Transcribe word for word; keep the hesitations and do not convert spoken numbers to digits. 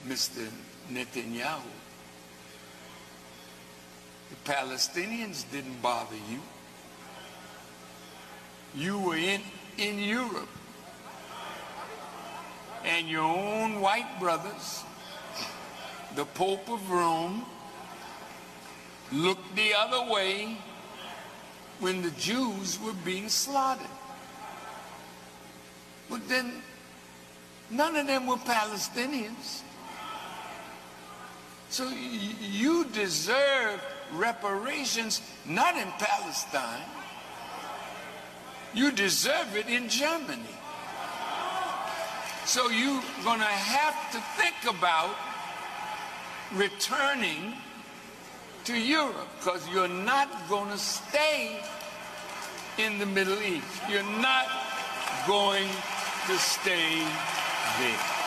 Mister Netanyahu. The Palestinians didn't bother you. You were in, in Europe, and your own white brothers, the Pope of Rome, looked the other way when the Jews were being slaughtered. But then none of them were Palestinians. So you deserve reparations not in Palestine. You deserve it in Germany. So you're going to have to think about returning to Europe, because you're not going to stay in the Middle East. You're not going to stay there.